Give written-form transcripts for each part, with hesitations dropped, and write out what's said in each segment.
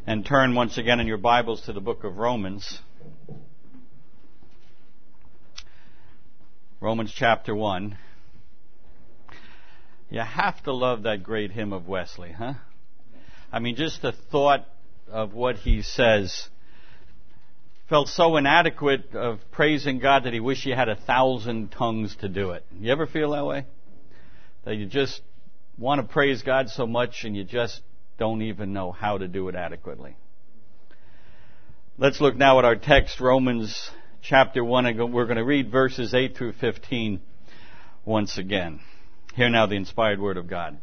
and turn once again in your Bibles to the book of Romans. Romans chapter 1. You have to love that great hymn of Wesley, huh? I mean, just the thought of what he says felt so inadequate of praising God that he wished he had 1,000 tongues to do it. You ever feel that way? That you just want to praise God so much and you just don't even know how to do it adequately. Let's look now at our text, Romans chapter 1, and we're going to read verses 8 through 15 once again. Hear now the inspired word of God.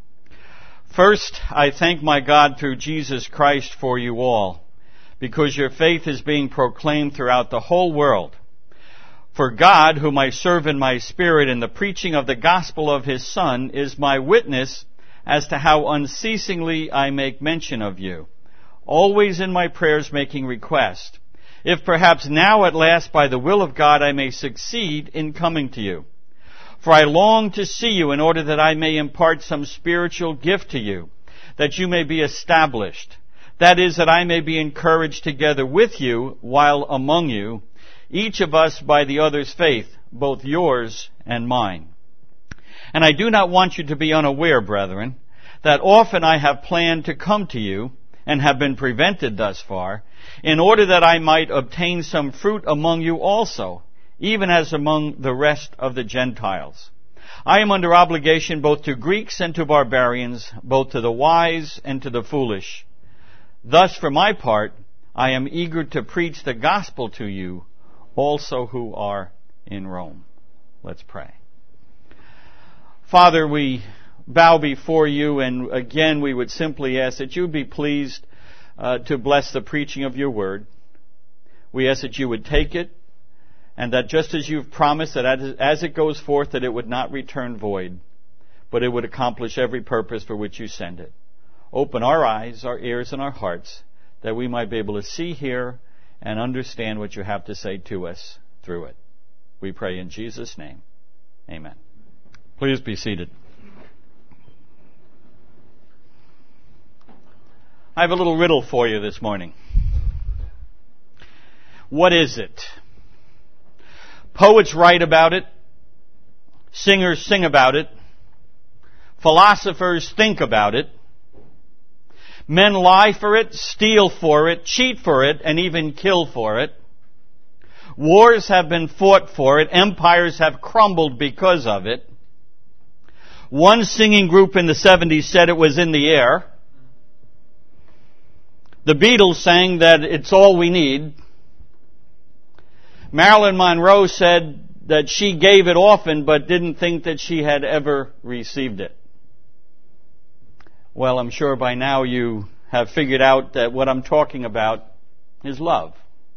First, I thank my God through Jesus Christ for you all, because your faith is being proclaimed throughout the whole world. For God, whom I serve in my spirit in the preaching of the gospel of his Son, is my witness as to how unceasingly I make mention of you, always in my prayers making request, if perhaps now at last by the will of God I may succeed in coming to you. For I long to see you in order that I may impart some spiritual gift to you, that you may be established. That is, that I may be encouraged together with you while among you, each of us by the other's faith, both yours and mine. And I do not want you to be unaware, brethren, that often I have planned to come to you, and have been prevented thus far, in order that I might obtain some fruit among you also, even as among the rest of the Gentiles. I am under obligation both to Greeks and to barbarians, both to the wise and to the foolish. Thus, for my part, I am eager to preach the gospel to you, also who are in Rome. Let's pray. Father, we bow before you, and again we would simply ask that you be pleased to bless the preaching of your word. We ask that you would take it, and that just as you've promised that as it goes forth, that it would not return void, but it would accomplish every purpose for which you send it. Open our eyes, our ears, and our hearts, that we might be able to see, hear, and understand what you have to say to us through it. We pray in Jesus' name. Amen. Please be seated. I have a little riddle for you this morning. What is it? Poets write about it. Singers sing about it. Philosophers think about it. Men lie for it, steal for it, cheat for it, and even kill for it. Wars have been fought for it. Empires have crumbled because of it. One singing group in the 70s said it was in the air. The Beatles sang that it's all we need. Marilyn Monroe said that she gave it often but didn't think that she had ever received it. Well, I'm sure by now you have figured out that what I'm talking about is love.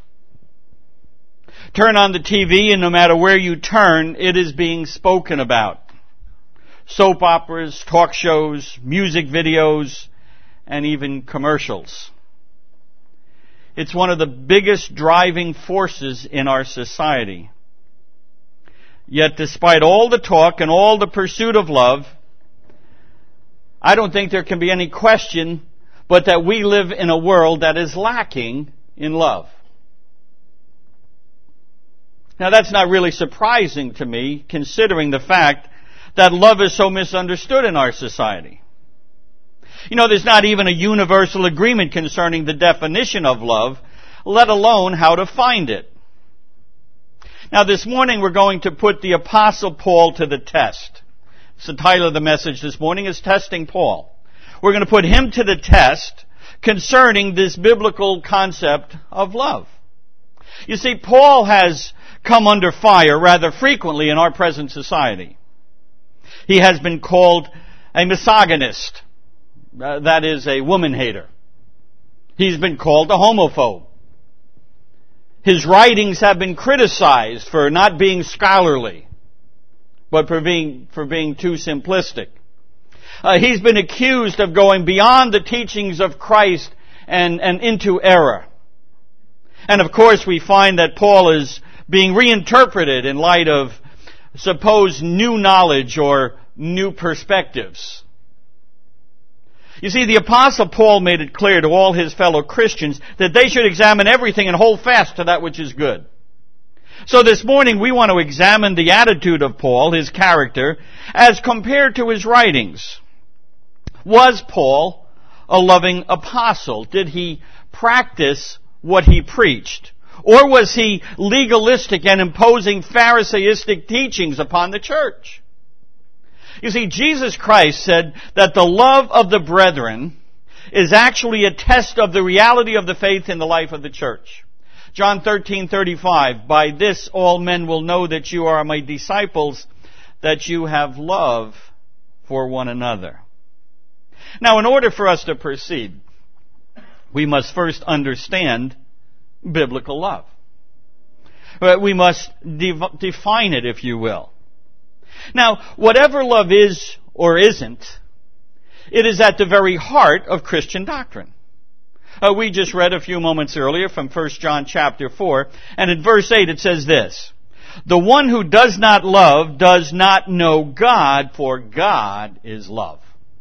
Turn on the TV and no matter where you turn, it is being spoken about. Soap operas, talk shows, music videos, and even commercials. It's one of the biggest driving forces in our society. Yet despite all the talk and all the pursuit of love, I don't think there can be any question but that we live in a world that is lacking in love. Now that's not really surprising to me, considering the fact that love is so misunderstood in our society. You know, there's not even a universal agreement concerning the definition of love, let alone how to find it. Now this morning we're going to put the Apostle Paul to the test. It's the title of the message this morning is Testing Paul. We're going to put him to the test concerning this biblical concept of love. You see, Paul has come under fire rather frequently in our present society. He has been called a misogynist. That is, a woman hater. He's been called a homophobe. His writings have been criticized for not being scholarly, but for being too simplistic. He's been accused of going beyond the teachings of Christ and into error. And of course we find that Paul is being reinterpreted in light of supposed new knowledge or new perspectives. You see, the Apostle Paul made it clear to all his fellow Christians that they should examine everything and hold fast to that which is good. So this morning we want to examine the attitude of Paul, his character, as compared to his writings. Was Paul a loving apostle? Did he practice what he preached? Or was he legalistic and imposing Pharisaistic teachings upon the church? You see, Jesus Christ said that the love of the brethren is actually a test of the reality of the faith in the life of the church. John 13:35, by this all men will know that you are my disciples, that you have love for one another. Now, in order for us to proceed, we must first understand biblical love. We must define it, if you will. Now, whatever love is or isn't, it is at the very heart of Christian doctrine. We just read a few moments earlier from 1 John chapter 4, and in verse 8 it says this, the one who does not love does not know God, for God is love.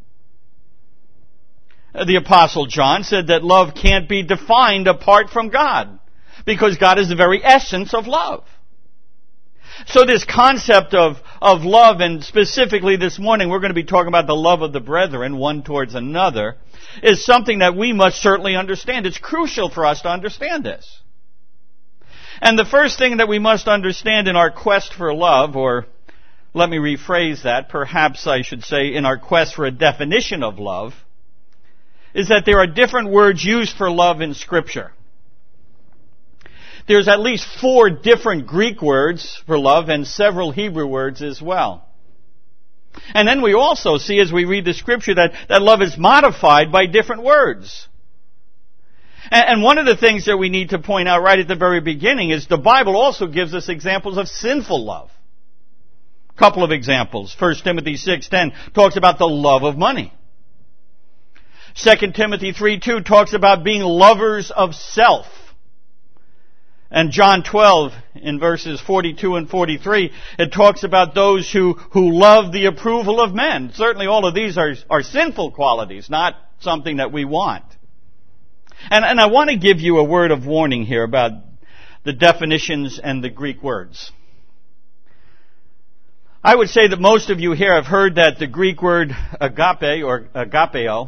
The Apostle John said that love can't be defined apart from God, because God is the very essence of love. So this concept of love, and specifically this morning we're going to be talking about the love of the brethren, one towards another, is something that we must certainly understand. It's crucial for us to understand this. And the first thing that we must understand in our quest for love, or let me rephrase that, perhaps I should say in our quest for a definition of love, is that there are different words used for love in Scripture. There's at least 4 different Greek words for love and several Hebrew words as well. And then we also see as we read the Scripture that love is modified by different words. And one of the things that we need to point out right at the very beginning is the Bible also gives us examples of sinful love. A couple of examples. 1 Timothy 6:10 talks about the love of money. 2 Timothy 3:2 talks about being lovers of self. And John 12, in verses 42 and 43, it talks about those who love the approval of men. Certainly all of these are sinful qualities, not something that we want. And I want to give you a word of warning here about the definitions and the Greek words. I would say that most of you here have heard that the Greek word agape or agapeo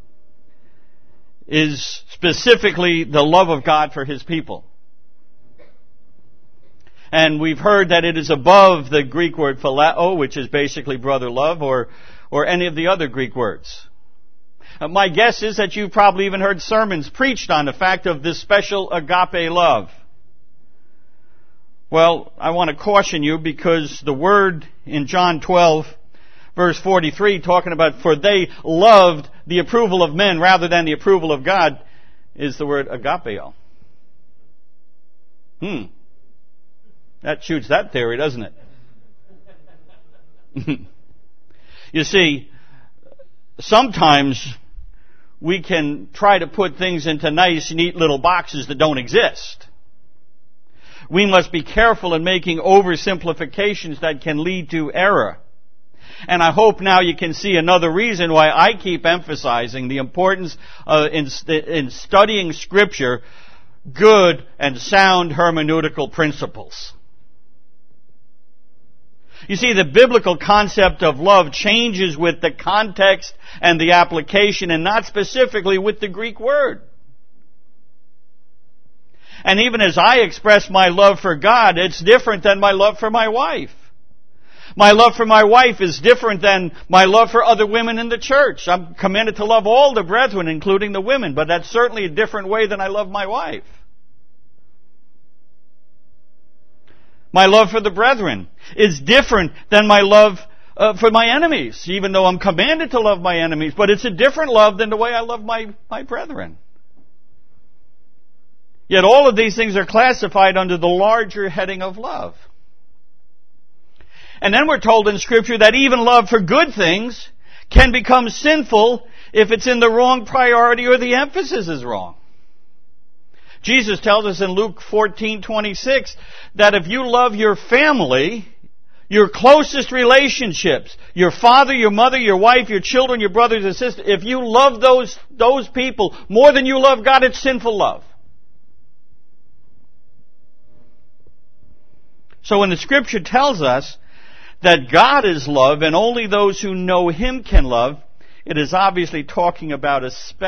is specifically the love of God for His people. And we've heard that it is above the Greek word phileo, which is basically brother love, or any of the other Greek words. My guess is that you've probably even heard sermons preached on the fact of this special agape love. Well, I want to caution you because the word in John 12, verse 43, talking about, for they loved the approval of men rather than the approval of God, is the word agapeo. That shoots that theory, doesn't it? You see, sometimes we can try to put things into nice, neat little boxes that don't exist. We must be careful in making oversimplifications that can lead to error. And I hope now you can see another reason why I keep emphasizing the importance in studying Scripture, good and sound hermeneutical principles. You see, the biblical concept of love changes with the context and the application, and not specifically with the Greek word. And even as I express my love for God, it's different than my love for my wife. My love for my wife is different than my love for other women in the church. I'm commanded to love all the brethren, including the women, but that's certainly a different way than I love my wife. My love for the brethren is different than my love for my enemies, even though I'm commanded to love my enemies, but it's a different love than the way I love my brethren. Yet all of these things are classified under the larger heading of love. And then we're told in Scripture that even love for good things can become sinful if it's in the wrong priority or the emphasis is wrong. Jesus tells us in Luke 14:26 that if you love your family, Your closest relationships, your father, your mother, your wife, your children, your brothers and sisters, if you love those people more than you love God, it's sinful love. So when the Scripture tells us that God is love and only those who know Him can love, it is obviously talking about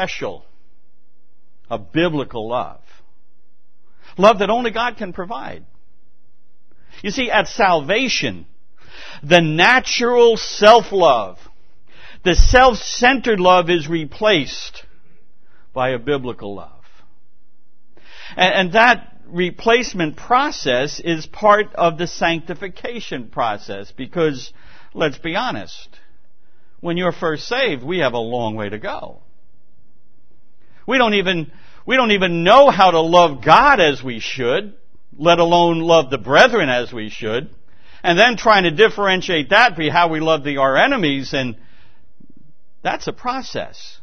a biblical love. Love that only God can provide. You see, at salvation, the natural self-love, the self-centered love is replaced by a biblical love. And that replacement process is part of the sanctification process because, let's be honest, when you're first saved, we have a long way to go. We don't even know how to love God as we should, let alone love the brethren as we should, and then trying to differentiate that be how we love our enemies, and that's a process.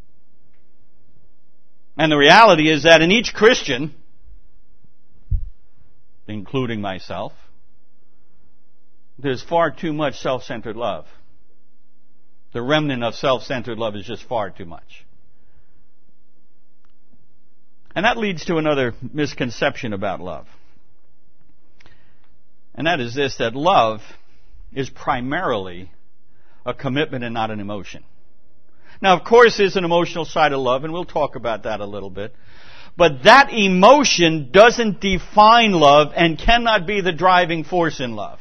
And the reality is that in each Christian, including myself, there's far too much self-centered love. The remnant of self-centered love is just far too much. And that leads to another misconception about love. And that is this, that love is primarily a commitment and not an emotion. Now, of course, there's an emotional side of love, and we'll talk about that a little bit. But that emotion doesn't define love and cannot be the driving force in love.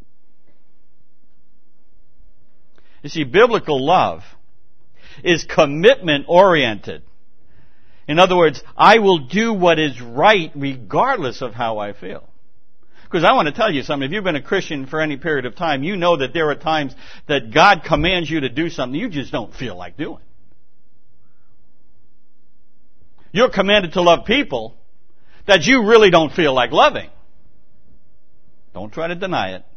You see, biblical love is commitment oriented. In other words, I will do what is right regardless of how I feel. Because I want to tell you something, if you've been a Christian for any period of time, you know that there are times that God commands you to do something you just don't feel like doing. You're commanded to love people that you really don't feel like loving. Don't try to deny it.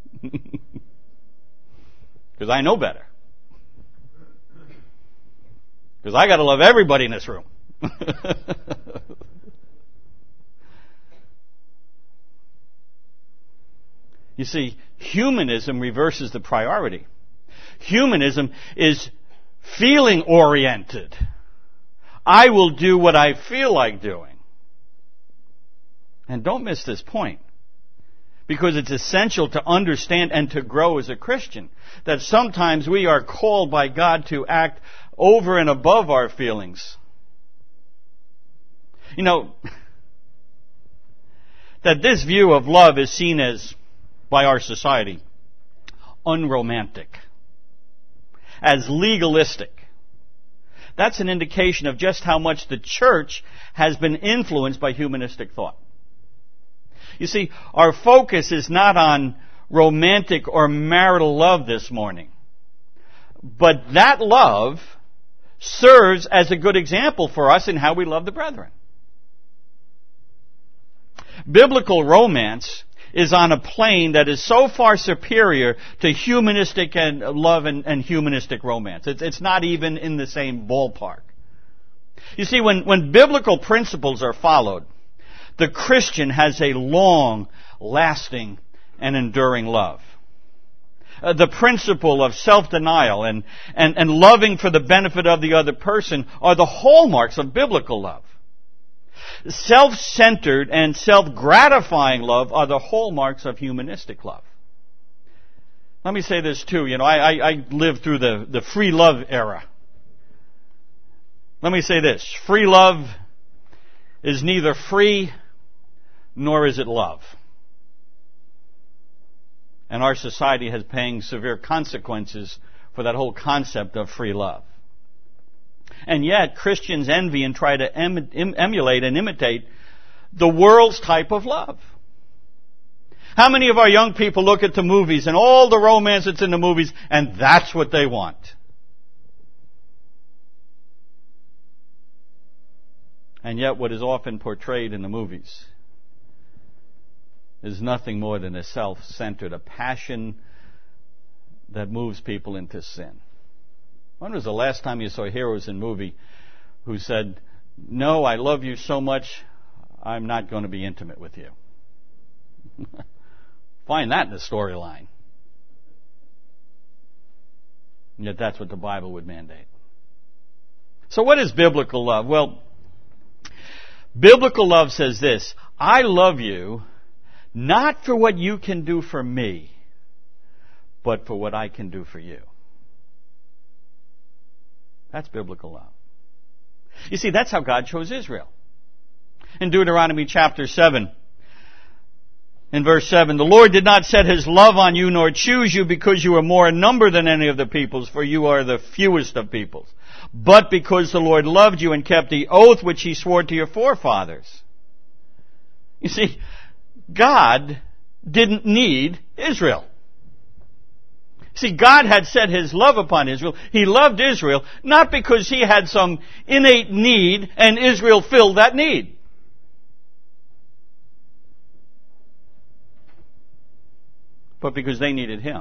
Because I know better. Because I got to love everybody in this room. You see, humanism reverses the priority. Humanism is feeling oriented. I will do what I feel like doing. And don't miss this point, because it's essential to understand and to grow as a Christian, that sometimes we are called by God to act over and above our feelings. You know, that this view of love is seen as, by our society, unromantic, as legalistic. That's an indication of just how much the church has been influenced by humanistic thought. You see, our focus is not on romantic or marital love this morning. But that love serves as a good example for us in how we love the brethren. Biblical romance is on a plane that is so far superior to humanistic and love and humanistic romance. It's not even in the same ballpark. You see, when biblical principles are followed, the Christian has a long, lasting, and enduring love. The principle of self-denial and loving for the benefit of the other person are the hallmarks of biblical love. Self-centered and self-gratifying love are the hallmarks of humanistic love. Let me say this too. You know, I lived through the free love era. Let me say this. Free love is neither free nor is it love. And our society has paying severe consequences for that whole concept of free love. And yet, Christians envy and try to emulate and imitate the world's type of love. How many of our young people look at the movies and all the romance that's in the movies, and that's what they want? And yet, what is often portrayed in the movies is nothing more than a self-centered, a passion that moves people into sin. When was the last time you saw heroes in a movie who said, "No, I love you so much, I'm not going to be intimate with you"? Find that in the storyline. And yet that's what the Bible would mandate. So what is biblical love? Well, biblical love says this: I love you not for what you can do for me, but for what I can do for you. That's biblical love. You see, that's how God chose Israel. In Deuteronomy chapter 7, in verse 7, the Lord did not set His love on you nor choose you because you are more in number than any of the peoples, for you are the fewest of peoples, but because the Lord loved you and kept the oath which He swore to your forefathers. You see, God didn't need Israel. See, God had set His love upon Israel. He loved Israel not because He had some innate need and Israel filled that need. But because they needed Him.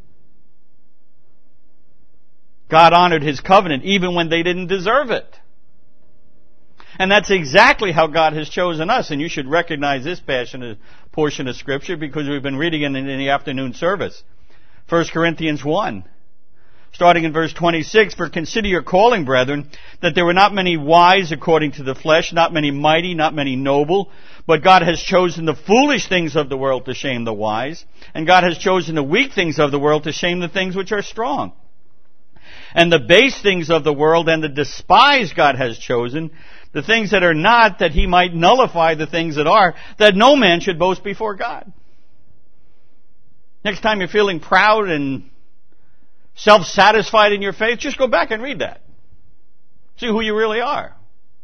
God honored His covenant even when they didn't deserve it. And that's exactly how God has chosen us. And you should recognize this portion of Scripture because we've been reading it in the afternoon service. 1 Corinthians 1, starting in verse 26, for consider your calling, brethren, that there were not many wise according to the flesh, not many mighty, not many noble, but God has chosen the foolish things of the world to shame the wise, and God has chosen the weak things of the world to shame the things which are strong. And the base things of the world and the despised God has chosen, the things that are not, that He might nullify the things that are, that no man should boast before God. Next time you're feeling proud and self-satisfied in your faith, just go back and read that. See who you really are.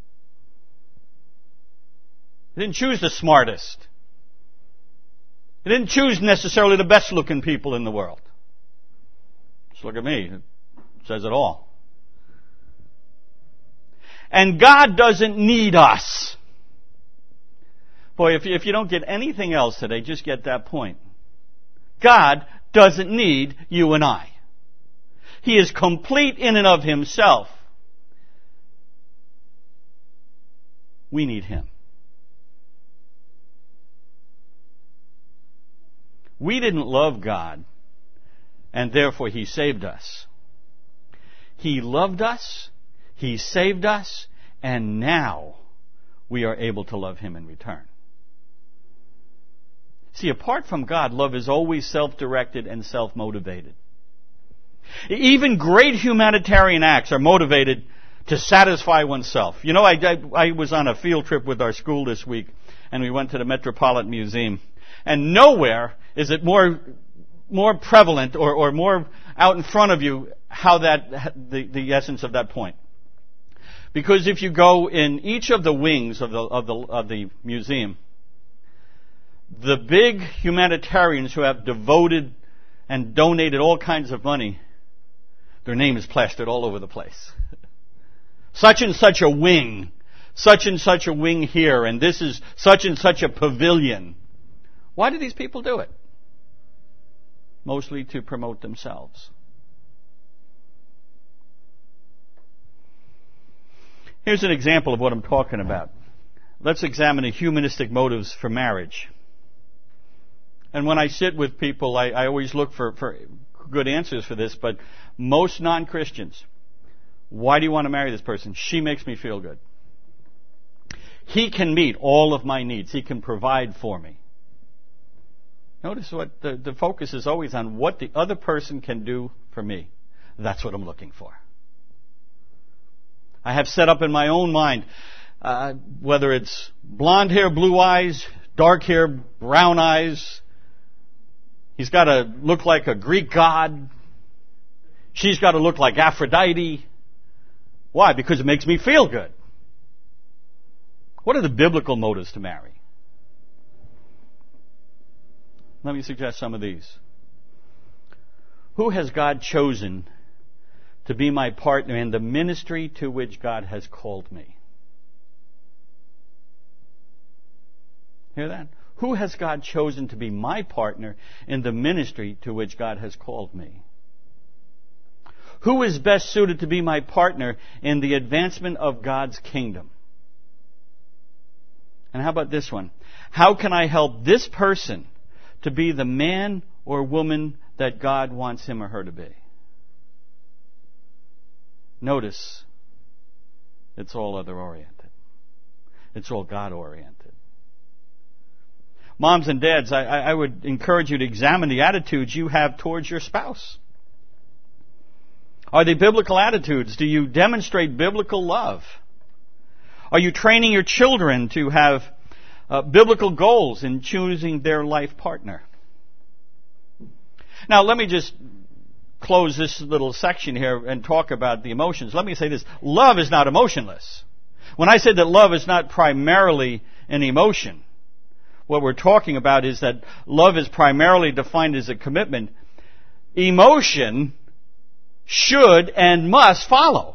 You didn't choose the smartest. You didn't choose necessarily the best looking people in the world. Just look at me. It says it all. And God doesn't need us. Boy, if you don't get anything else today, just get that point. God doesn't need you and I. He is complete in and of Himself. We need Him. We didn't love God, and therefore He saved us. He loved us, He saved us, and now we are able to love Him in return. See, apart from God, love is always self-directed and self-motivated. Even great humanitarian acts are motivated to satisfy oneself. You know, I was on a field trip with our school this week, and we went to the Metropolitan Museum. And nowhere is it more prevalent or more out in front of you how the essence of that point. Because if you go in each of the wings of the museum, the big humanitarians who have devoted and donated all kinds of money, their name is plastered all over the place. Such and such a wing, such and such a wing here, and this is such and such a pavilion. Why do these people do it? Mostly to promote themselves. Here's an example of what I'm talking about. Let's examine the humanistic motives for marriage. And when I sit with people, I always look for good answers for this, but most non-Christians, why do you want to marry this person? She makes me feel good. He can meet all of my needs. He can provide for me. Notice what the focus is always on what the other person can do for me. That's what I'm looking for. I have set up in my own mind, whether it's blonde hair, blue eyes, dark hair, brown eyes. He's got to look like a Greek god. She's got to look like Aphrodite. Why? Because it makes me feel good. What are the biblical motives to marry? Let me suggest some of these. Who has God chosen to be my partner in the ministry to which God has called me? Hear that? Who has God chosen to be my partner in the ministry to which God has called me? Who is best suited to be my partner in the advancement of God's kingdom? And how about this one? How can I help this person to be the man or woman that God wants him or her to be. Notice, it's all other-oriented. It's all God-oriented. Moms and dads, I would encourage you to examine the attitudes you have towards your spouse. Are they biblical attitudes? Do you demonstrate biblical love? Are you training your children to have biblical goals in choosing their life partner? Now, let me just close this little section here and talk about the emotions. Let me say this. Love is not emotionless. When I said that love is not primarily an emotion, what we're talking about is that love is primarily defined as a commitment. Emotion should and must follow.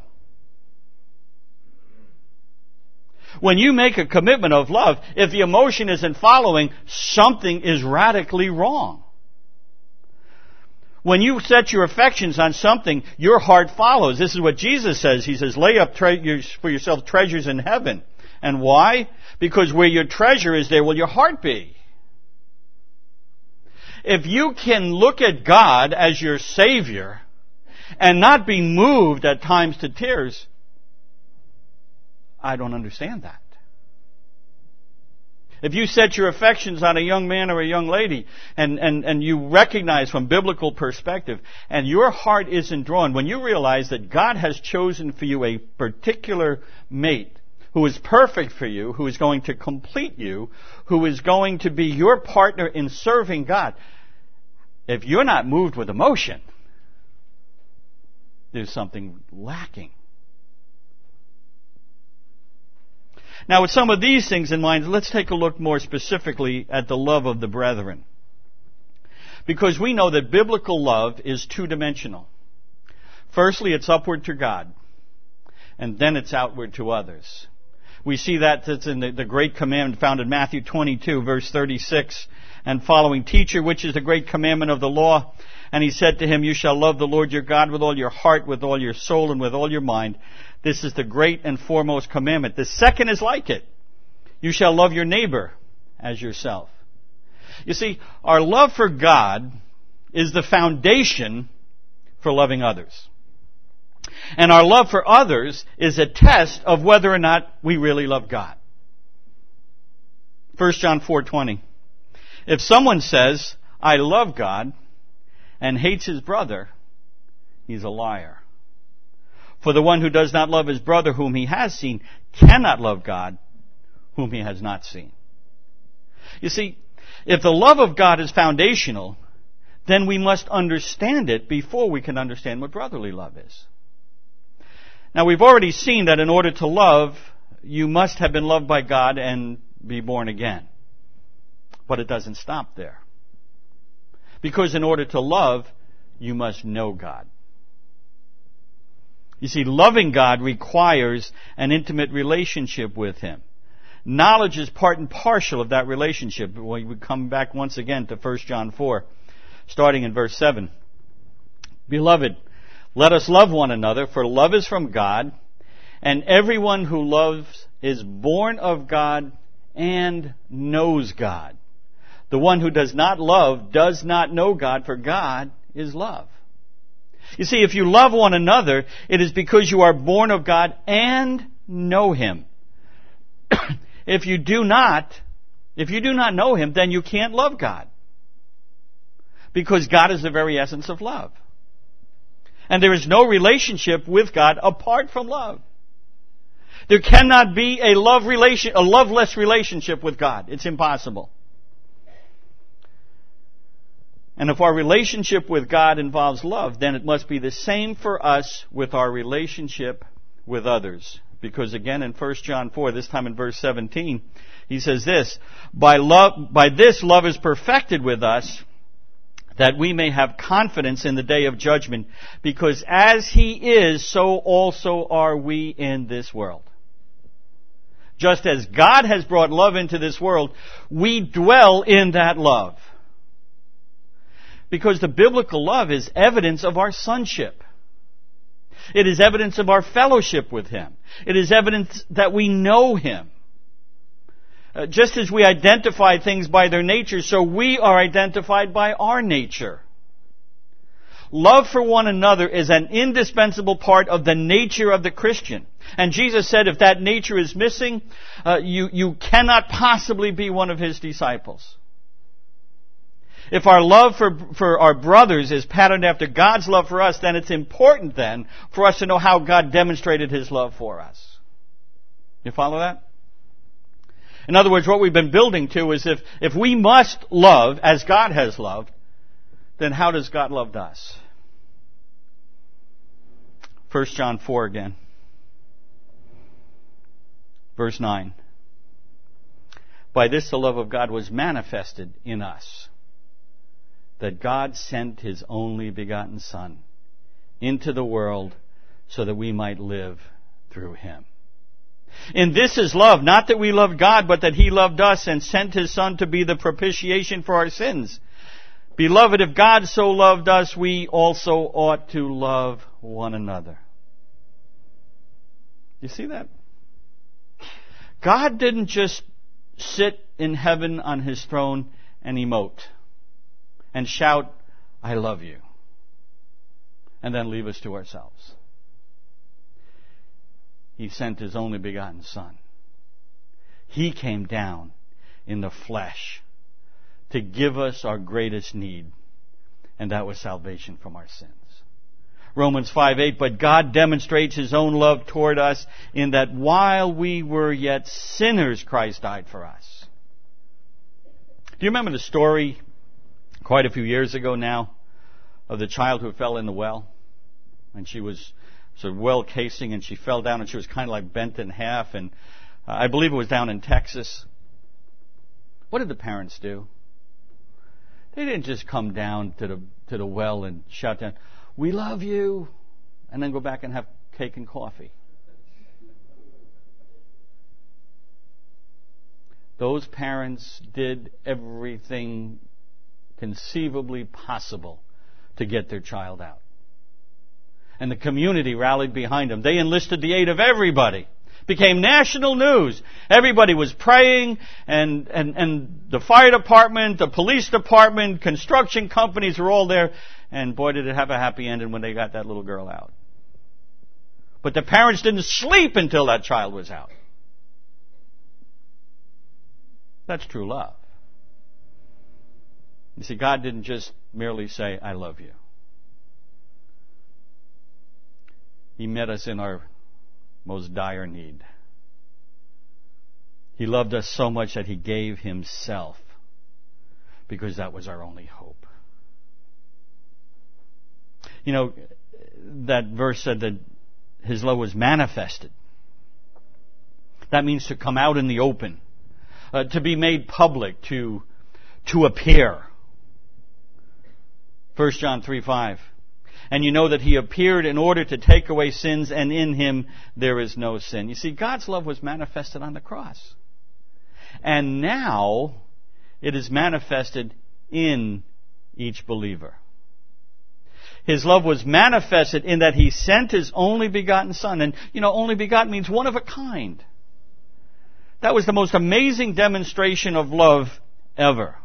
When you make a commitment of love, if the emotion isn't following, something is radically wrong. When you set your affections on something, your heart follows. This is what Jesus says. He says, lay up for yourself treasures in heaven. And why? Because where your treasure is, there will your heart be. If you can look at God as your Savior and not be moved at times to tears, I don't understand that. If you set your affections on a young man or a young lady and you recognize from biblical perspective and your heart isn't drawn, when you realize that God has chosen for you a particular mate who is perfect for you, who is going to complete you, who is going to be your partner in serving God, if you're not moved with emotion, there's something lacking. Now, with some of these things in mind, let's take a look more specifically at the love of the brethren. Because we know that biblical love is two-dimensional. Firstly, it's upward to God, and then it's outward to others. We see that's in the great commandment found in Matthew 22, verse 36 and following. Teacher, which is the great commandment of the law? And he said to him, you shall love the Lord your God with all your heart, with all your soul, and with all your mind. This is the great and foremost commandment. The second is like it. You shall love your neighbor as yourself. You see, our love for God is the foundation for loving others. And our love for others is a test of whether or not we really love God. 1 John 4:20. If someone says, I love God, and hates his brother, he's a liar. For the one who does not love his brother whom he has seen cannot love God whom he has not seen. You see, if the love of God is foundational, then we must understand it before we can understand what brotherly love is. Now, we've already seen that in order to love, you must have been loved by God and be born again. But it doesn't stop there. Because in order to love, you must know God. You see, loving God requires an intimate relationship with Him. Knowledge is part and parcel of that relationship. We come back once again to 1 John 4, starting in verse 7. Beloved, let us love one another, for love is from God, and everyone who loves is born of God and knows God. The one who does not love does not know God, for God is love. You see, if you love one another, it is because you are born of God and know Him. If you do not know Him, then you can't love God. Because God is the very essence of love. And there is no relationship with God apart from love. There cannot be a loveless relationship with God. It's impossible. And if our relationship with God involves love, then it must be the same for us with our relationship with others. Because again in 1 John 4, this time in verse 17, he says this, By this love is perfected with us, that we may have confidence in the day of judgment, because as He is, so also are we in this world. Just as God has brought love into this world, we dwell in that love. Because the biblical love is evidence of our sonship. It is evidence of our fellowship with Him. It is evidence that we know Him. Just as we identify things by their nature, so we are identified by our nature. Love for one another is an indispensable part of the nature of the Christian. And Jesus said if that nature is missing, you cannot possibly be one of His disciples. If our love for our brothers is patterned after God's love for us, then it's important then for us to know how God demonstrated His love for us. You follow that? In other words, what we've been building to is if we must love as God has loved, then how does God love us? 1 John 4 again. Verse 9. By this the love of God was manifested in us, that God sent His only begotten Son into the world so that we might live through Him. In this is love, not that we loved God, but that He loved us and sent His Son to be the propitiation for our sins. Beloved, if God so loved us, we also ought to love one another. You see that? God didn't just sit in heaven on His throne and emote and shout, I love you, and then leave us to ourselves. He sent His only begotten Son. He came down in the flesh to give us our greatest need, and that was salvation from our sins. Romans 5:8, but God demonstrates His own love toward us in that while we were yet sinners, Christ died for us. Do you remember the story quite a few years ago now of the child who fell in the well? And she was sort of well casing and she fell down and she was kind of like bent in half, and I believe it was down in Texas. What did the parents do? They didn't just come down to the well and shout down, we love you, and then go back and have cake and coffee. Those parents did everything conceivably possible to get their child out. And the community rallied behind them. They enlisted the aid of everybody. Became national news. Everybody was praying, and the fire department, the police department, construction companies were all there. And boy, did it have a happy ending when they got that little girl out. But the parents didn't sleep until that child was out. That's true love. You see, God didn't just merely say, I love you. He met us in our most dire need. He loved us so much that He gave Himself, because that was our only hope. You know, that verse said that His love was manifested. That means to come out in the open, to be made public, to appear. 1 John 3:5. And you know that He appeared in order to take away sins, and in Him there is no sin. You see, God's love was manifested on the cross. And now it is manifested in each believer. His love was manifested in that He sent His only begotten Son. And, you know, only begotten means one of a kind. That was the most amazing demonstration of love ever.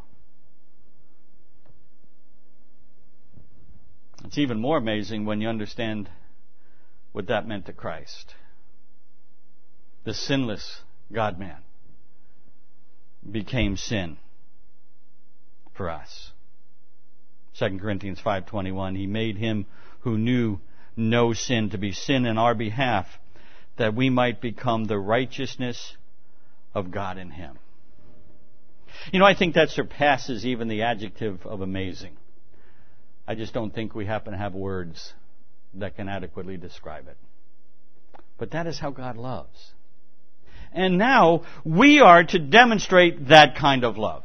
It's even more amazing when you understand what that meant to Christ. The sinless God-man became sin for us. 2 Corinthians 5:21, He made Him who knew no sin to be sin in our behalf, that we might become the righteousness of God in Him. You know, I think that surpasses even the adjective of amazing. I just don't think we happen to have words that can adequately describe it. But that is how God loves. And now we are to demonstrate that kind of love.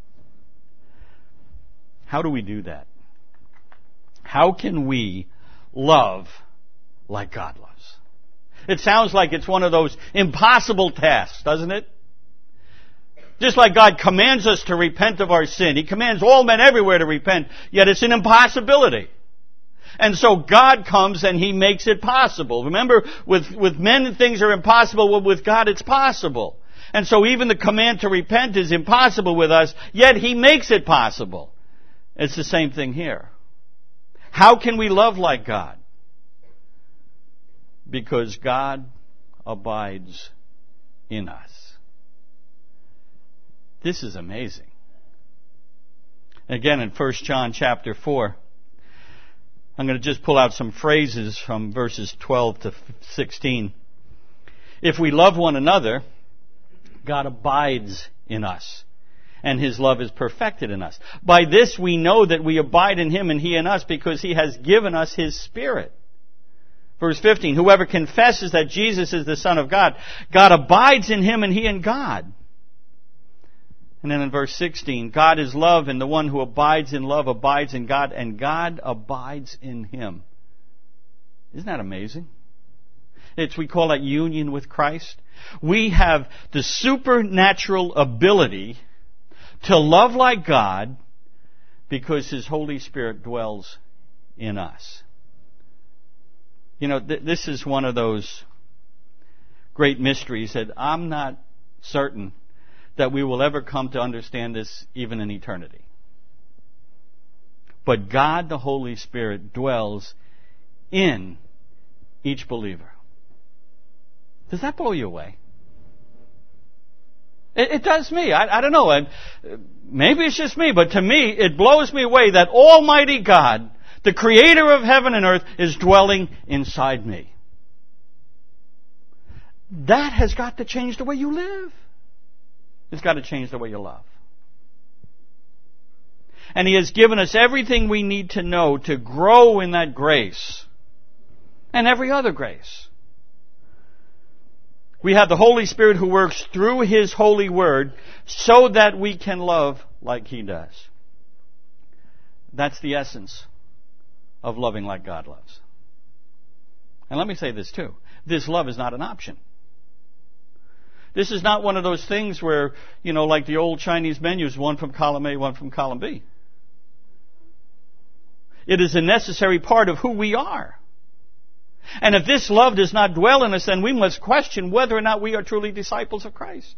How do we do that? How can we love like God loves? It sounds like it's one of those impossible tasks, doesn't it? Just like God commands us to repent of our sin. He commands all men everywhere to repent, yet it's an impossibility. And so God comes and He makes it possible. Remember, with men things are impossible, well, with God it's possible. And so even the command to repent is impossible with us, yet He makes it possible. It's the same thing here. How can we love like God? Because God abides in us. This is amazing. Again, in 1 John chapter 4, I'm going to just pull out some phrases from verses 12 to 16. If we love one another, God abides in us, and His love is perfected in us. By this we know that we abide in Him and He in us, because He has given us His Spirit. Verse 15, whoever confesses that Jesus is the Son of God, God abides in him and He in God. And then in verse 16, God is love, and the one who abides in love abides in God, and God abides in him. Isn't that amazing? We call that union with Christ. We have the supernatural ability to love like God because His Holy Spirit dwells in us. You know, this is one of those great mysteries that I'm not certain that we will ever come to understand this even in eternity. But God, the Holy Spirit, dwells in each believer. Does that blow you away? It does me. I don't know. Maybe it's just me, but to me, it blows me away that Almighty God, the Creator of heaven and earth, is dwelling inside me. That has got to change the way you live. It's got to change the way you love. And He has given us everything we need to know to grow in that grace and every other grace. We have the Holy Spirit who works through His holy word so that we can love like He does. That's the essence of loving like God loves. And let me say this too. This love is not an option. This is not one of those things where, like the old Chinese menus, one from column A, one from column B. It is a necessary part of who we are. And if this love does not dwell in us, then we must question whether or not we are truly disciples of Christ.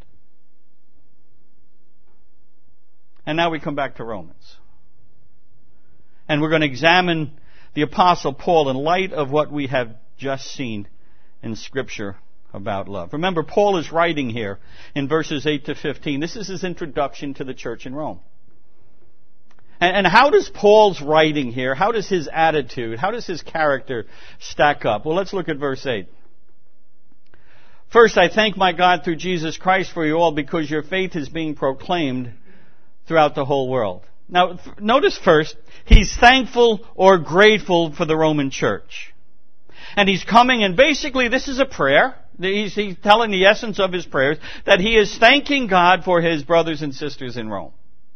And now we come back to Romans. And we're going to examine the Apostle Paul in light of what we have just seen in Scripture about love. Remember, Paul is writing here in verses 8 to 15. This is his introduction to the church in Rome. And how does Paul's writing here, how does his attitude, how does his character stack up? Well, let's look at verse 8. First, I thank my God through Jesus Christ for you all, because your faith is being proclaimed throughout the whole world. Now, notice first, he's thankful or grateful for the Roman church. And he's coming, and basically this is a prayer. He's telling the essence of his prayers, that he is thanking God for his brothers and sisters in Rome.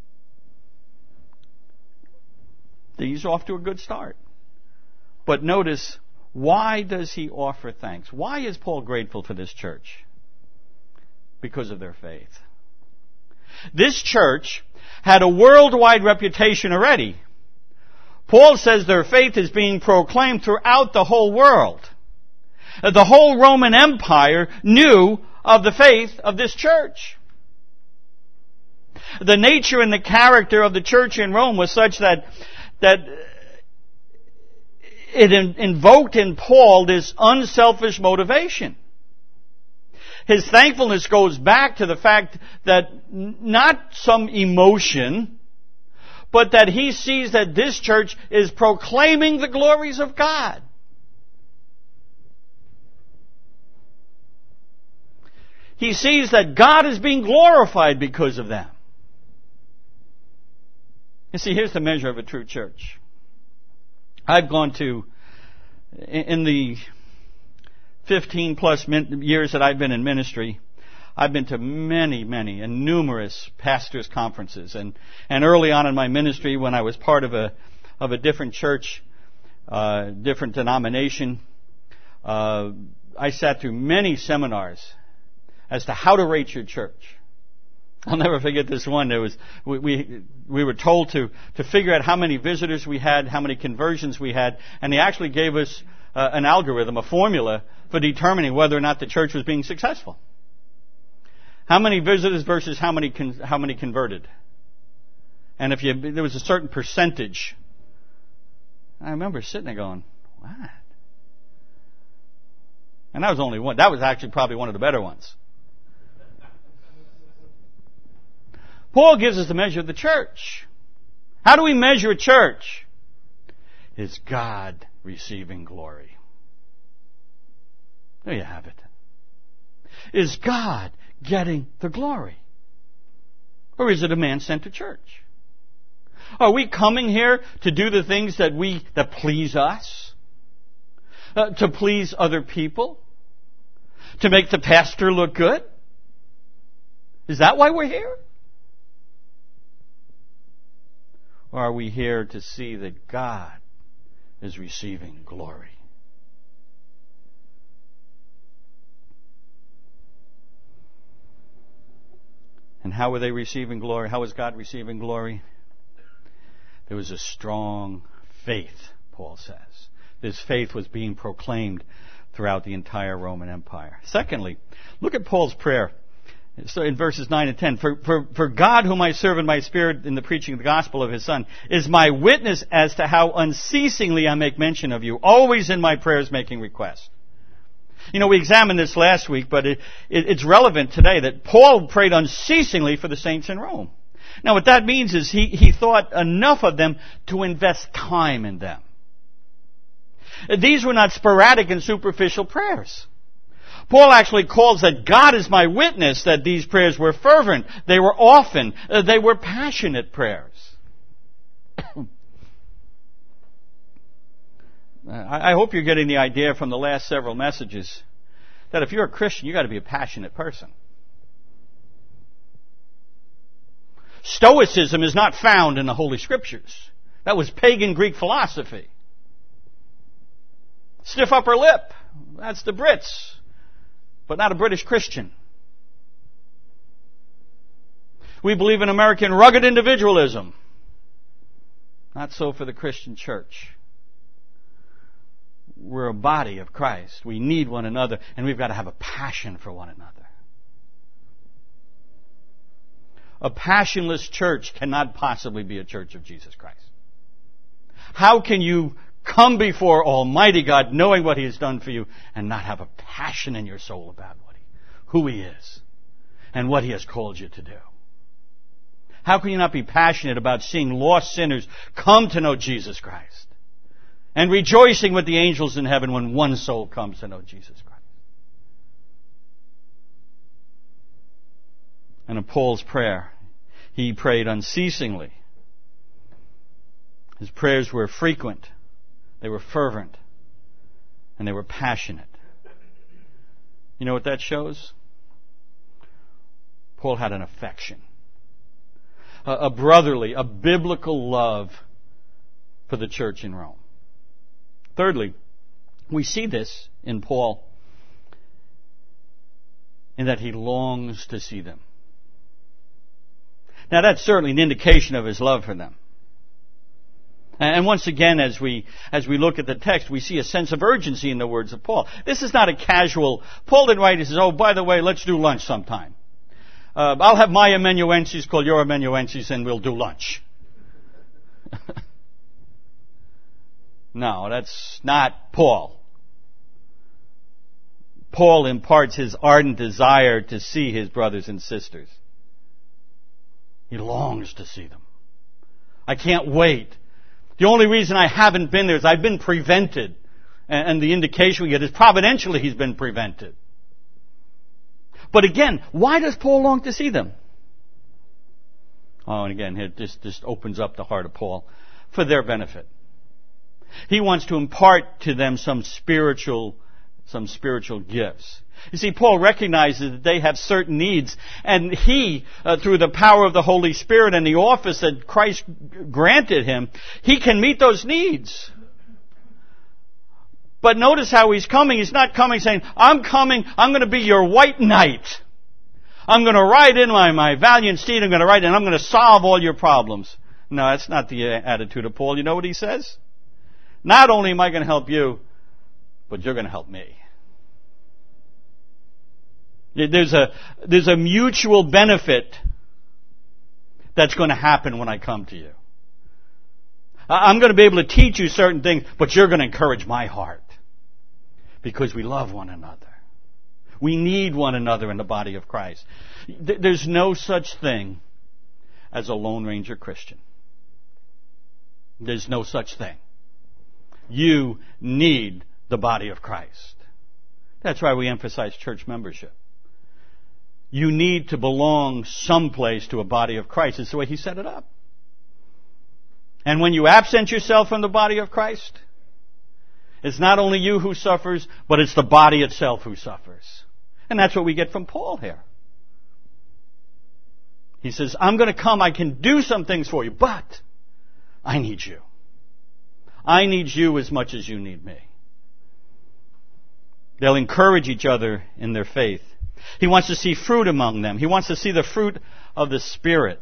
He's off to a good start. But notice, why does he offer thanks? Why is Paul grateful for this church? Because of their faith. This church had a worldwide reputation already. Paul says their faith is being proclaimed throughout the whole world. The whole Roman Empire knew of the faith of this church. The nature and the character of the church in Rome was such that it invoked in Paul this unselfish motivation. His thankfulness goes back to the fact that not some emotion, but that he sees that this church is proclaiming the glories of God. He sees that God is being glorified because of them. You see, here's the measure of a true church. I've gone to, in the 15 plus years that I've been in ministry, I've been to many and numerous pastors' conferences. And early on in my ministry, when I was part of a different church, different denomination, I sat through many seminars as to how to rate your church. I'll never forget this one. We were told to figure out how many visitors we had, how many conversions we had, and they actually gave us an algorithm, a formula for determining whether or not the church was being successful. How many visitors versus how many converted? And if there was a certain percentage, I remember sitting there going, what? And that was only one. That was actually probably one of the better ones. Paul gives us the measure of the church. How do we measure a church? Is God receiving glory? There you have it. Is God getting the glory? Or is it a man-centered church? Are we coming here to do the things that please us? To please other people? To make the pastor look good? Is that why we're here? Or are we here to see that God is receiving glory? And how were they receiving glory? How was God receiving glory? There was a strong faith, Paul says. This faith was being proclaimed throughout the entire Roman Empire. Secondly, look at Paul's prayer. So in verses 9 and 10, for God, whom I serve in my spirit in the preaching of the gospel of His Son, is my witness as to how unceasingly I make mention of you, always in my prayers making request. You know, we examined this last week, but it's relevant today that Paul prayed unceasingly for the saints in Rome. Now what that means is he thought enough of them to invest time in them. These were not sporadic and superficial prayers. Paul actually calls that God is my witness that these prayers were fervent, they were often, they were passionate prayers. I hope you're getting the idea from the last several messages that if you're a Christian, you've got to be a passionate person. Stoicism is not found in the Holy Scriptures. That was pagan Greek philosophy. Stiff upper lip, that's the Brits, but not a British Christian. We believe in American rugged individualism. Not so for the Christian church. We're a body of Christ. We need one another, and we've got to have a passion for one another. A passionless church cannot possibly be a church of Jesus Christ. How can you come before Almighty God knowing what He has done for you and not have a passion in your soul about who He is and what He has called you to do? How can you not be passionate about seeing lost sinners come to know Jesus Christ and rejoicing with the angels in heaven when one soul comes to know Jesus Christ? And in Paul's prayer, he prayed unceasingly. His prayers were frequent, they were fervent, and they were passionate. You know what that shows? Paul had an affection, a brotherly, a biblical love for the church in Rome. Thirdly, we see this in Paul in that he longs to see them. Now that's certainly an indication of his love for them. And once again, as we look at the text, we see a sense of urgency in the words of Paul. This is not a casual, Paul didn't write, he says, oh, by the way, let's do lunch sometime. I'll have my amanuensis call your amanuensis and we'll do lunch. No, that's not Paul. Paul imparts his ardent desire to see his brothers and sisters. He longs to see them. I can't wait. The only reason I haven't been there is I've been prevented. And the indication we get is providentially he's been prevented. But again, why does Paul long to see them? Oh, and again, it just opens up the heart of Paul for their benefit. He wants to impart to them some spiritual gifts. You see, Paul recognizes that they have certain needs, and he, through the power of the Holy Spirit and the office that Christ granted him, he can meet those needs. But notice how he's coming. He's not coming saying, I'm coming, I'm going to be your white knight. I'm going to ride in my valiant steed, I'm going to ride in, I'm going to solve all your problems. No, that's not the attitude of Paul. You know what he says? Not only am I going to help you, but you're going to help me. There's a mutual benefit that's going to happen when I come to you. I'm going to be able to teach you certain things, but you're going to encourage my heart because we love one another. We need one another in the body of Christ. There's no such thing as a Lone Ranger Christian. There's no such thing. You need the body of Christ. That's why we emphasize church membership. You need to belong someplace to a body of Christ. It's the way He set it up. And when you absent yourself from the body of Christ, it's not only you who suffers, but it's the body itself who suffers. And that's what we get from Paul here. He says, I'm going to come, I can do some things for you, but I need you. I need you as much as you need me. They'll encourage each other in their faith. He wants to see fruit among them. He wants to see the fruit of the Spirit.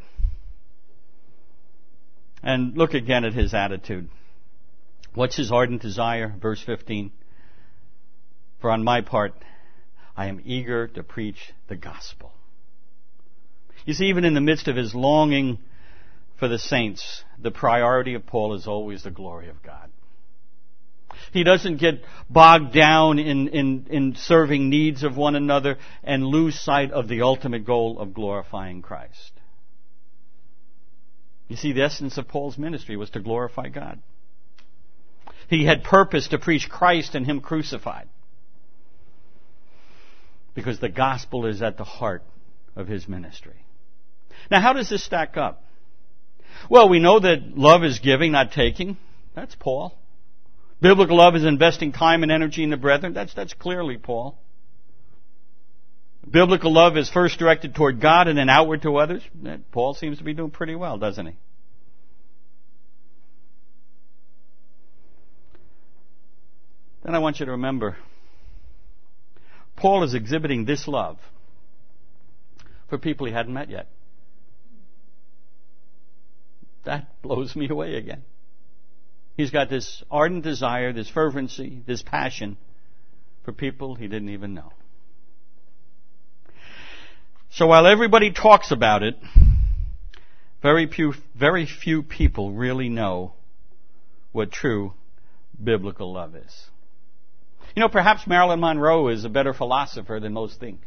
And look again at his attitude. What's his ardent desire? Verse 15. For on my part, I am eager to preach the gospel. You see, even in the midst of his longing for the saints, the priority of Paul is always the glory of God. He doesn't get bogged down in serving needs of one another and lose sight of the ultimate goal of glorifying Christ. You see, the essence of Paul's ministry was to glorify God. He had purpose to preach Christ and Him crucified, because the gospel is at the heart of his ministry. Now, how does this stack up? Well, we know that love is giving, not taking. That's Paul. Biblical love is investing time and energy in the brethren. That's clearly Paul. Biblical love is first directed toward God and then outward to others. Paul seems to be doing pretty well, doesn't he? Then I want you to remember, Paul is exhibiting this love for people he hadn't met yet. That blows me away again. He's got this ardent desire, this fervency, this passion for people he didn't even know. So while everybody talks about it, very few people really know what true biblical love is. You know, perhaps Marilyn Monroe is a better philosopher than most think.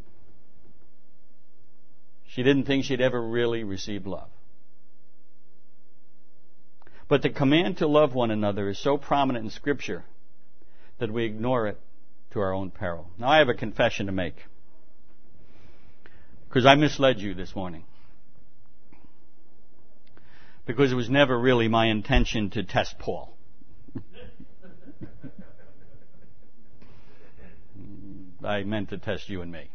She didn't think she'd ever really receive love. But the command to love one another is so prominent in Scripture that we ignore it to our own peril. Now, I have a confession to make, because I misled you this morning. Because it was never really my intention to test Paul. I meant to test you and me.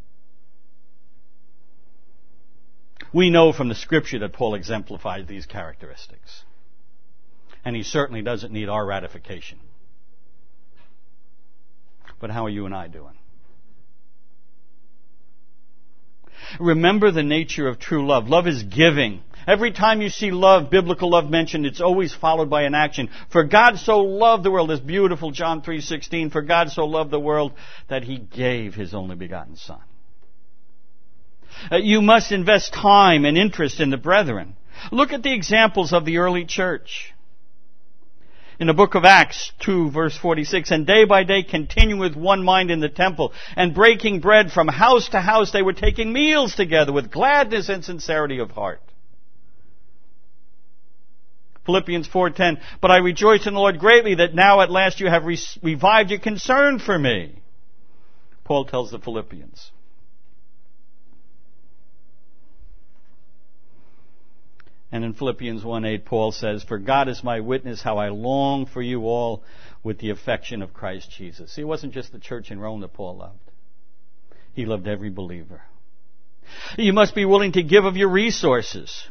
We know from the Scripture that Paul exemplifies these characteristics. And he certainly doesn't need our ratification. But how are you and I doing? Remember the nature of true love. Love is giving. Every time you see love, biblical love mentioned, it's always followed by an action. For God so loved the world, this beautiful John 3:16, for God so loved the world that He gave His only begotten Son. You must invest time and interest in the brethren. Look at the examples of the early church. In the book of Acts 2, verse 46, and day by day continuing with one mind in the temple, and breaking bread from house to house, they were taking meals together with gladness and sincerity of heart. Philippians 4:10, but I rejoice in the Lord greatly that now at last you have revived your concern for me. Paul tells the Philippians. And in Philippians 1:8, Paul says, for God is my witness how I long for you all with the affection of Christ Jesus. See, it wasn't just the church in Rome that Paul loved. He loved every believer. You must be willing to give of your resources.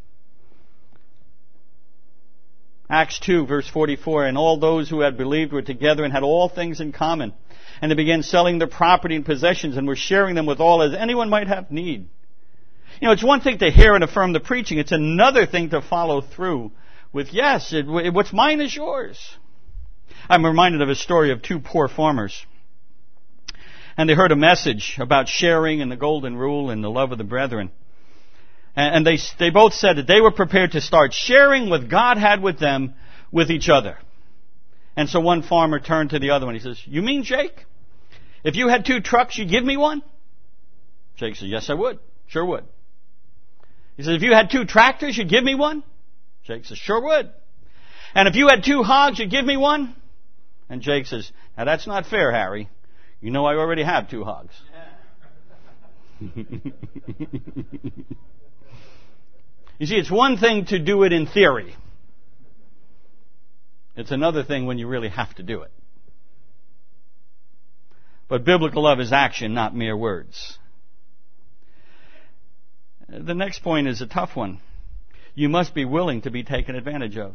Acts 2, verse 44, and all those who had believed were together and had all things in common. And they began selling their property and possessions and were sharing them with all as anyone might have need. You know, it's one thing to hear and affirm the preaching. It's another thing to follow through with, yes, what's mine is yours. I'm reminded of a story of two poor farmers. And they heard a message about sharing and the golden rule and the love of the brethren. And they both said that they were prepared to start sharing what God had with them with each other. And so one farmer turned to the other one. He says, "You mean, Jake, if you had 2 trucks, you'd give me one?" Jake said, "Yes, I would. Sure would." He said, "If you had 2 tractors, you'd give me one?" Jake says, "Sure would." "And if you had 2 hogs, you'd give me one?" And Jake says, "Now that's not fair, Harry. You know I already have 2 hogs." You see, it's one thing to do it in theory. It's another thing when you really have to do it. But biblical love is action, not mere words. The next point is a tough one. You must be willing to be taken advantage of.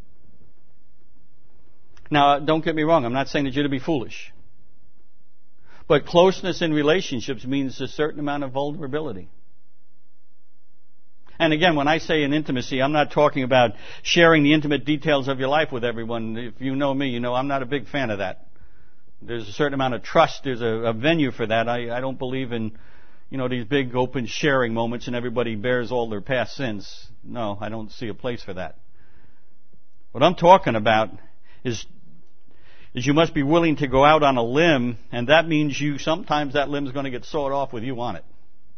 Now, don't get me wrong. I'm not saying that you're to be foolish. But closeness in relationships means a certain amount of vulnerability. And again, when I say in intimacy, I'm not talking about sharing the intimate details of your life with everyone. If you know me, you know I'm not a big fan of that. There's a certain amount of trust. There's a venue for that. I don't believe in, these big open sharing moments and everybody bears all their past sins. No, I don't see a place for that. What I'm talking about is you must be willing to go out on a limb, and that means sometimes that limb's going to get sawed off with you on it.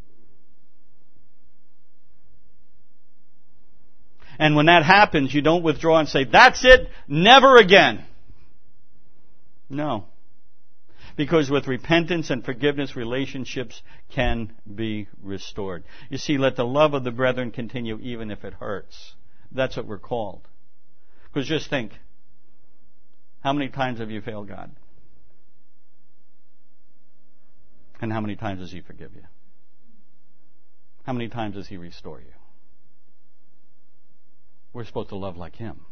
And when that happens, you don't withdraw and say, "That's it, never again." No. Because with repentance and forgiveness, relationships can be restored. You see, let the love of the brethren continue even if it hurts. That's what we're called. Because just think, how many times have you failed God? And how many times does He forgive you? How many times does He restore you? We're supposed to love like Him.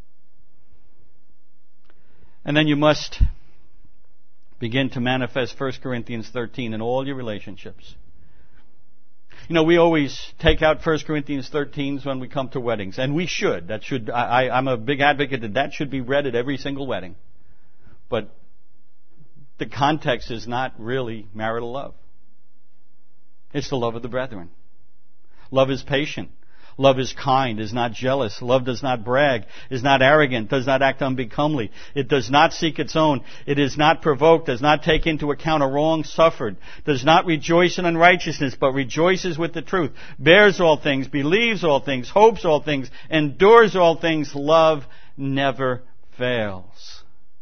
And then you must begin to manifest 1 Corinthians 13 in all your relationships. We always take out 1 Corinthians 13 when we come to weddings, and we should. I'm a big advocate that should be read at every single wedding. But the context is not really marital love. It's the love of the brethren. Love is patient. Love is kind, is not jealous. Love does not brag, is not arrogant, does not act unbecomely. It does not seek its own. It is not provoked, does not take into account a wrong suffered, does not rejoice in unrighteousness, but rejoices with the truth, bears all things, believes all things, hopes all things, endures all things. Love never fails.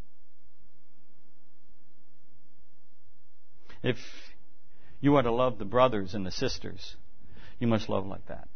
If you are to love the brothers and the sisters, you must love like that.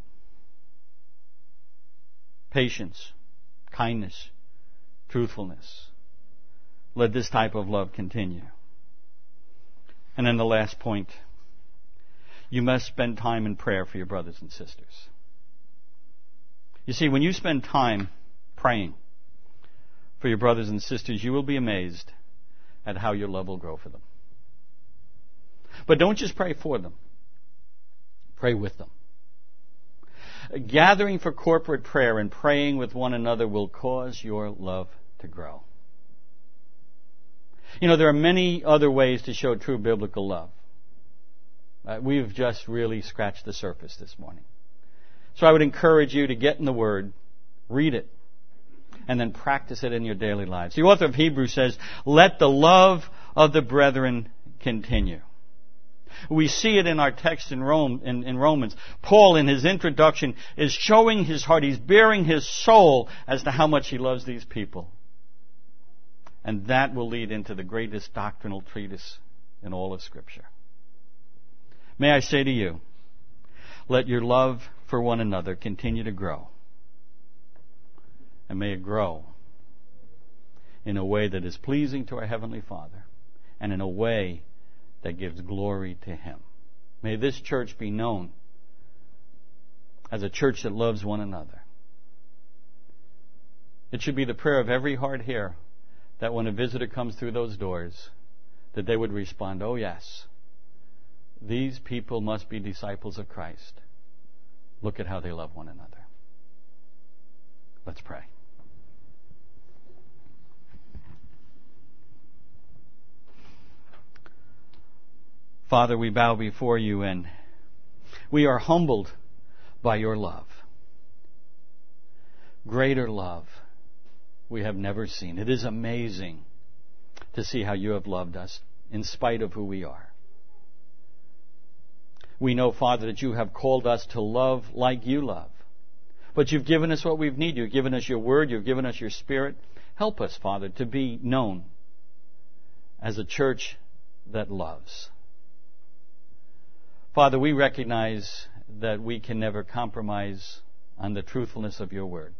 Patience, kindness, truthfulness. Let this type of love continue. And then the last point, you must spend time in prayer for your brothers and sisters. You see, when you spend time praying for your brothers and sisters, you will be amazed at how your love will grow for them. But don't just pray for them. Pray with them. Gathering for corporate prayer and praying with one another will cause your love to grow. There are many other ways to show true biblical love. We've just really scratched the surface this morning. So I would encourage you to get in the Word, read it, and then practice it in your daily lives. The author of Hebrews says, "Let the love of the brethren continue." We see it in our text in Romans. Paul, in his introduction, is showing his heart. He's bearing his soul as to how much he loves these people. And that will lead into the greatest doctrinal treatise in all of Scripture. May I say to you, let your love for one another continue to grow. And may it grow in a way that is pleasing to our Heavenly Father and in a way that gives glory to Him. May this church be known as a church that loves one another. It should be the prayer of every heart here that when a visitor comes through those doors, that they would respond, "Oh yes, these people must be disciples of Christ. Look at how they love one another." Let's pray. Father, we bow before you and we are humbled by your love. Greater love we have never seen. It is amazing to see how you have loved us in spite of who we are. We know, Father, that you have called us to love like you love. But you've given us what we need. You've given us your word. You've given us your Spirit. Help us, Father, to be known as a church that loves. Father, we recognize that we can never compromise on the truthfulness of your word.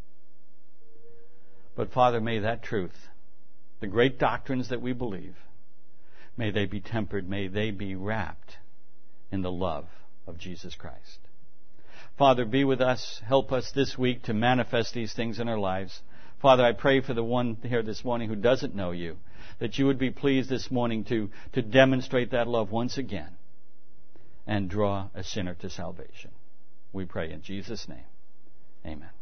But Father, may that truth, the great doctrines that we believe, may they be tempered, may they be wrapped in the love of Jesus Christ. Father, be with us. Help us this week to manifest these things in our lives. Father, I pray for the one here this morning who doesn't know you, that you would be pleased this morning to demonstrate that love once again and draw a sinner to salvation. We pray in Jesus' name. Amen.